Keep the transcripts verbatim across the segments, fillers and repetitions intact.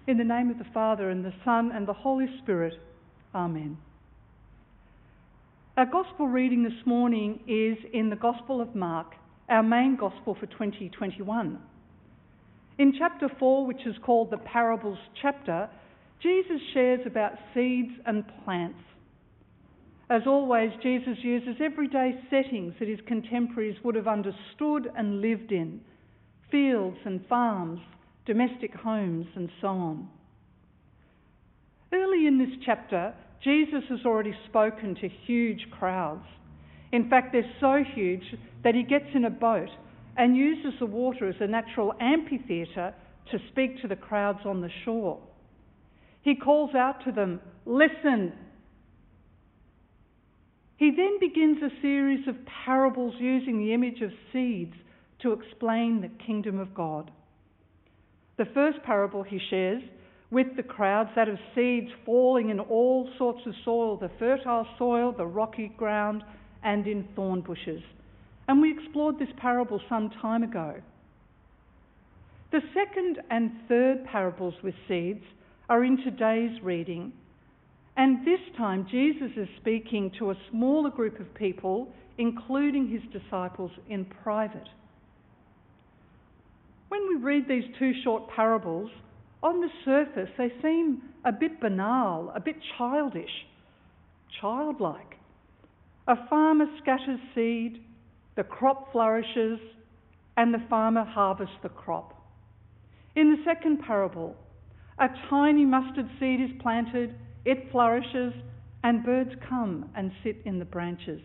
In the name of the Father, and the Son, and the Holy Spirit. Amen. Our Gospel reading this morning is in the Gospel of Mark, our main Gospel for twenty twenty-one. In chapter four, which is called the Parables chapter, Jesus shares about seeds and plants. As always, Jesus uses everyday settings that his contemporaries would have understood and lived in: fields and farms, domestic homes, and so on. Early in this chapter, Jesus has already spoken to huge crowds. In fact, they're so huge that he gets in a boat and uses the water as a natural amphitheatre to speak to the crowds on the shore. He calls out to them, "Listen." He then begins a series of parables using the image of seeds to explain the kingdom of God. The first parable he shares with the crowds, that of seeds falling in all sorts of soil, the fertile soil, the rocky ground, and in thorn bushes. And we explored this parable some time ago. The second and third parables with seeds are in today's reading, and this time Jesus is speaking to a smaller group of people, including his disciples, in private. When we read these two short parables, on the surface they seem a bit banal, a bit childish, childlike. A farmer scatters seed, the crop flourishes, and the farmer harvests the crop. In the second parable, a tiny mustard seed is planted, it flourishes, and birds come and sit in the branches.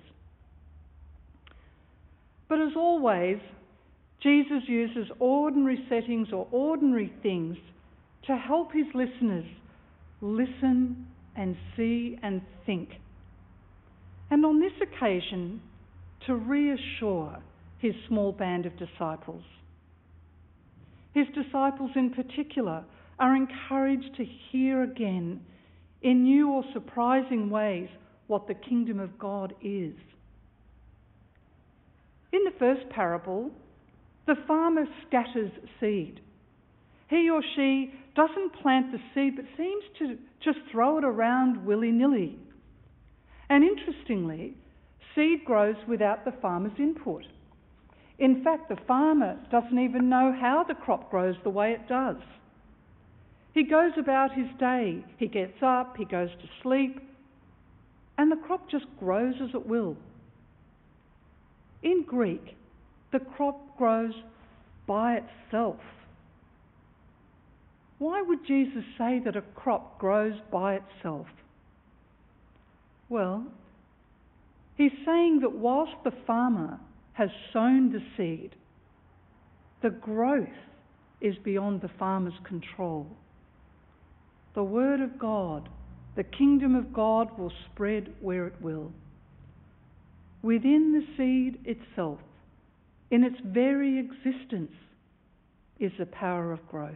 But as always, Jesus uses ordinary settings or ordinary things to help his listeners listen and see and think. And on this occasion, to reassure his small band of disciples. His disciples in particular are encouraged to hear again in new or surprising ways what the kingdom of God is. In the first parable, the farmer scatters seed. He or she doesn't plant the seed but seems to just throw it around willy-nilly. And interestingly, seed grows without the farmer's input. In fact, the farmer doesn't even know how the crop grows the way it does. He goes about his day, he gets up, he goes to sleep, and the crop just grows as it will. In Greek, the crop grows by itself. Why would Jesus say that a crop grows by itself? Well, he's saying that whilst the farmer has sown the seed, the growth is beyond the farmer's control. The word of God, the kingdom of God, will spread where it will. Within the seed itself, in its very existence, is the power of growth.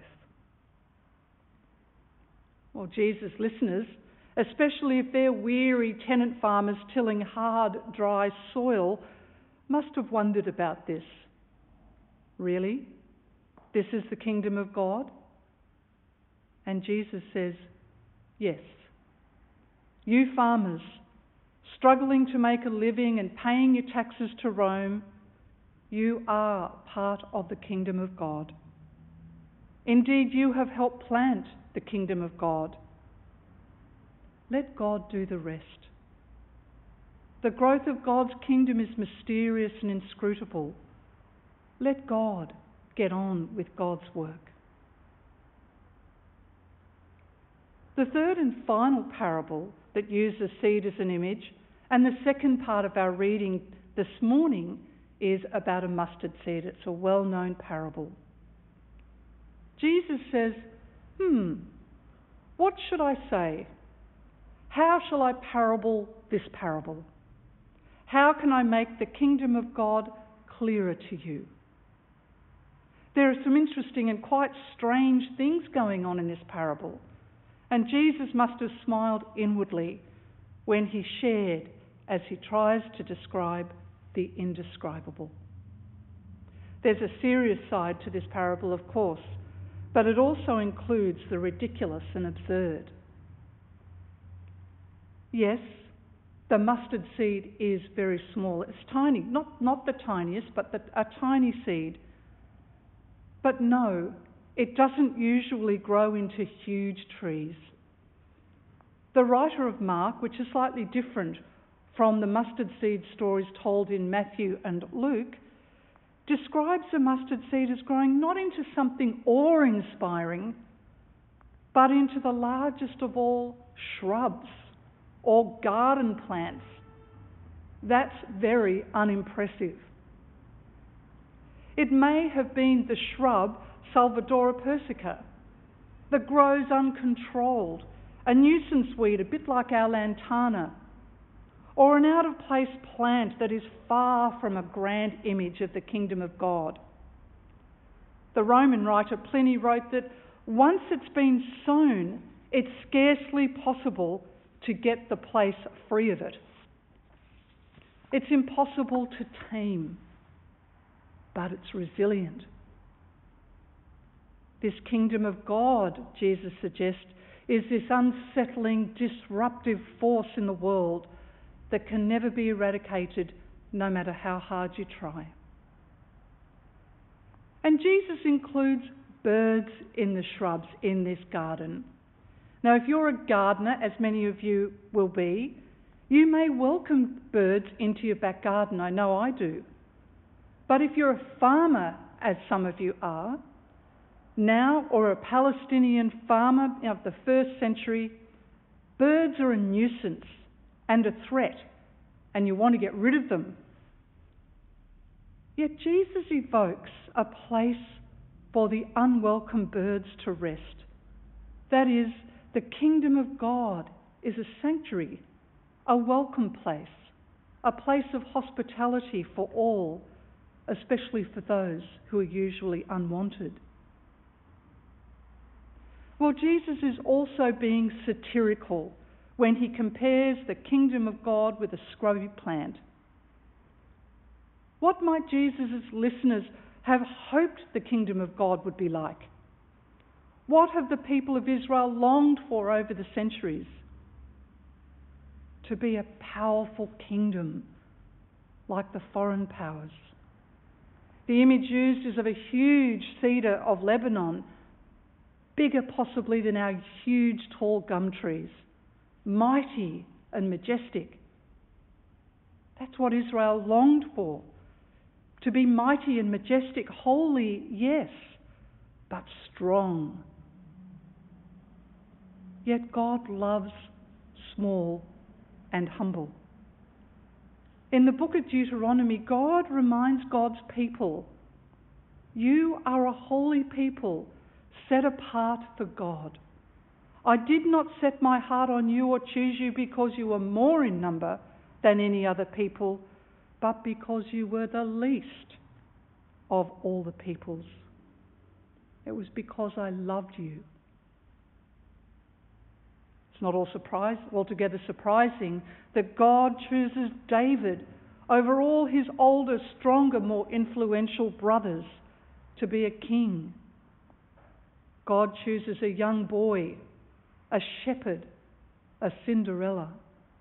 Well, Jesus' listeners, especially if they're weary tenant farmers tilling hard, dry soil, must have wondered about this. Really? This is the kingdom of God? And Jesus says, yes. You farmers, struggling to make a living and paying your taxes to Rome, you are part of the kingdom of God. Indeed, you have helped plant the kingdom of God. Let God do the rest. The growth of God's kingdom is mysterious and inscrutable. Let God get on with God's work. The third and final parable that uses seed as an image, and the second part of our reading this morning, is about a mustard seed. It's a well-known parable. Jesus says, hmm, what should I say? How shall I parable this parable? How can I make the kingdom of God clearer to you? There are some interesting and quite strange things going on in this parable, and Jesus must have smiled inwardly when he shared as he tries to describe the indescribable. There's a serious side to this parable, of course. but it also includes the ridiculous and absurd. Yes, the mustard seed is very small. It's tiny, not, not the tiniest, but the, a tiny seed. But no, it doesn't usually grow into huge trees. The writer of Mark, which is slightly different from the mustard seed stories told in Matthew and Luke, describes the mustard seed as growing not into something awe-inspiring, but into the largest of all shrubs or garden plants. That's very unimpressive. It may have been the shrub Salvadora persica that grows uncontrolled, a nuisance weed a bit like our lantana, or an out-of-place plant that is far from a grand image of the kingdom of God. The Roman writer Pliny wrote that once it's been sown, it's scarcely possible to get the place free of it. It's impossible to tame, but it's resilient. This kingdom of God, Jesus suggests, is this unsettling, disruptive force in the world that can never be eradicated, no matter how hard you try. And Jesus includes birds in the shrubs in this garden. Now, if you're a gardener, as many of you will be, you may welcome birds into your back garden. I know I do. But if you're a farmer, as some of you are, now, or a Palestinian farmer of the first century, birds are a nuisance and a threat, and you want to get rid of them. Yet Jesus evokes a place for the unwelcome birds to rest. That is, the kingdom of God is a sanctuary, a welcome place, a place of hospitality for all, especially for those who are usually unwanted. Well, Jesus is also being satirical when he compares the kingdom of God with a scrubby plant. What might Jesus' listeners have hoped the kingdom of God would be like? What have the people of Israel longed for over the centuries? To be a powerful kingdom like the foreign powers. The image used is of a huge cedar of Lebanon, bigger possibly than our huge tall gum trees, mighty and majestic. That's what Israel longed for. To be mighty and majestic, holy, yes, but strong. Yet God loves small and humble. In the book of Deuteronomy, God reminds God's people, you are a holy people, set apart for God. I did not set my heart on you or choose you because you were more in number than any other people, but because you were the least of all the peoples. It was because I loved you. It's not all surprise, altogether surprising that God chooses David over all his older, stronger, more influential brothers to be a king. God chooses a young boy, a shepherd, a Cinderella.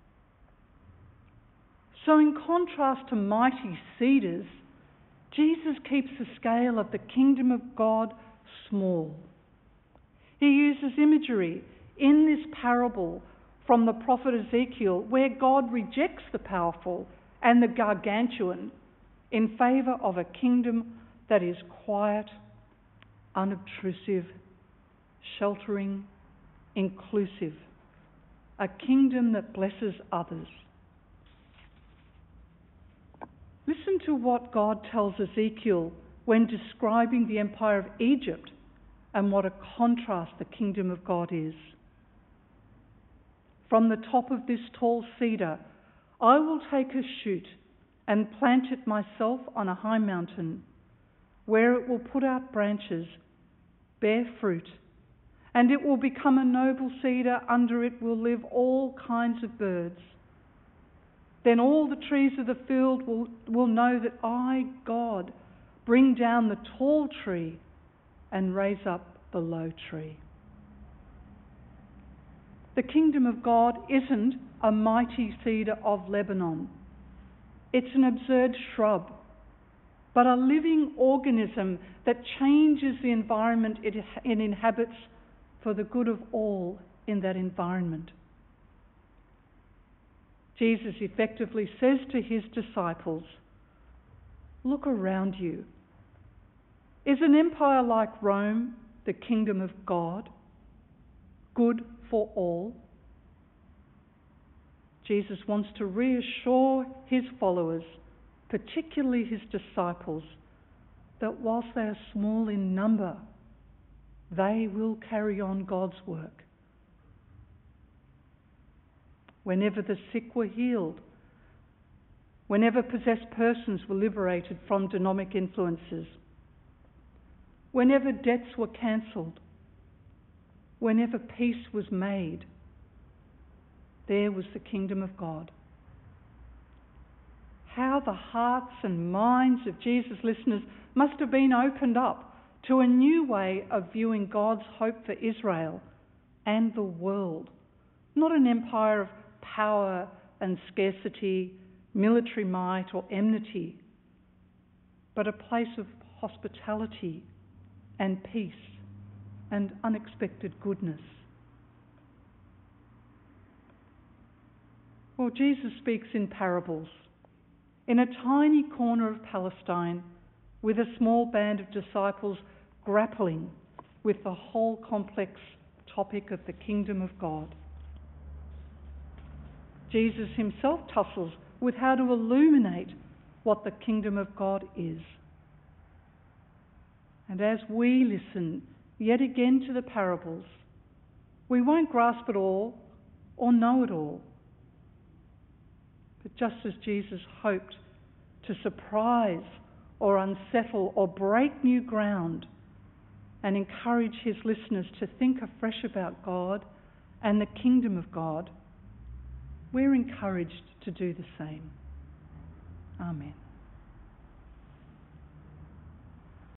So in contrast to mighty cedars, Jesus keeps the scale of the kingdom of God small. He uses imagery in this parable from the prophet Ezekiel, where God rejects the powerful and the gargantuan in favour of a kingdom that is quiet, unobtrusive, sheltering, inclusive, a kingdom that blesses others. Listen to what God tells Ezekiel when describing the empire of Egypt and what a contrast the kingdom of God is. From the top of this tall cedar, I will take a shoot and plant it myself on a high mountain, where it will put out branches, bear fruit, and it will become a noble cedar. Under it will live all kinds of birds. Then all the trees of the field will, will know that I, God, bring down the tall tree and raise up the low tree. The kingdom of God isn't a mighty cedar of Lebanon. It's an absurd shrub, but a living organism that changes the environment it, it inhabits for the good of all in that environment. Jesus effectively says to his disciples, look around you. Is an empire like Rome the kingdom of God, good for all? Jesus wants to reassure his followers, particularly his disciples, that whilst they are small in number, they will carry on God's work. Whenever the sick were healed, whenever possessed persons were liberated from demonic influences, whenever debts were cancelled, whenever peace was made, there was the kingdom of God. How the hearts and minds of Jesus' listeners must have been opened up to a new way of viewing God's hope for Israel and the world. Not an empire of power and scarcity, military might or enmity, but a place of hospitality and peace and unexpected goodness. Well, Jesus speaks in parables, in a tiny corner of Palestine, with a small band of disciples grappling with the whole complex topic of the kingdom of God. Jesus himself tussles with how to illuminate what the kingdom of God is. And as we listen yet again to the parables, we won't grasp it all or know it all. But just as Jesus hoped to surprise or unsettle or break new ground and encourage his listeners to think afresh about God and the kingdom of God, we're encouraged to do the same. Amen.